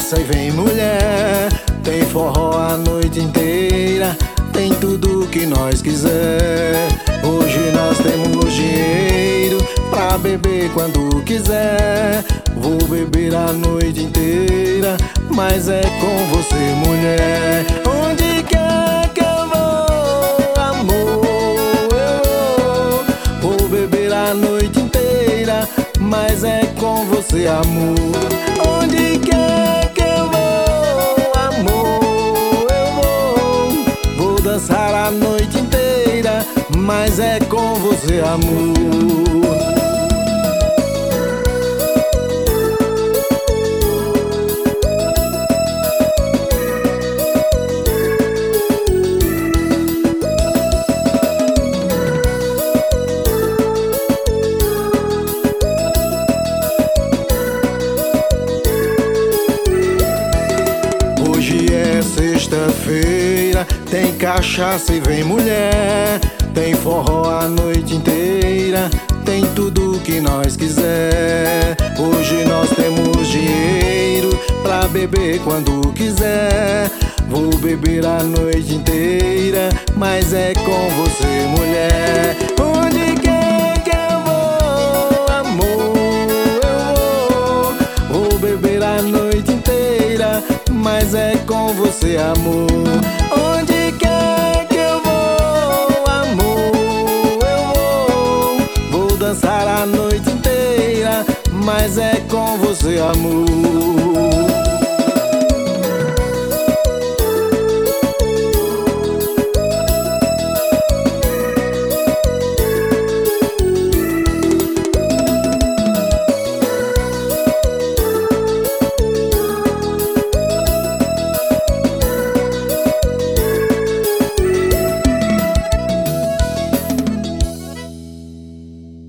cachaça e vem mulher. Tem forró a noite inteira, tem tudo que nós quiser. Hoje nós temos dinheiro pra beber quando quiser. Vou beber a noite inteira, mas é com você, mulher. Onde quer que eu vou, amor, eu vou beber a noite inteira, mas é com você, amor. Onde quer que eu vou, amor, eu vou dançar a noite inteira, mas é com você, amor. Hoje é sexta-feira, tem cachaça e vem mulher. Tem forró a noite inteira, tem tudo que nós quiser. Hoje nós temos dinheiro pra beber quando quiser. Vou beber a noite inteira, mas é com você, mulher. Onde quer que eu vou, amor, eu vou beber a noite inteira, mas é com você, amor. Onde quer que eu vou, amor, eu vou dançar a noite inteira, mas é com você, amor.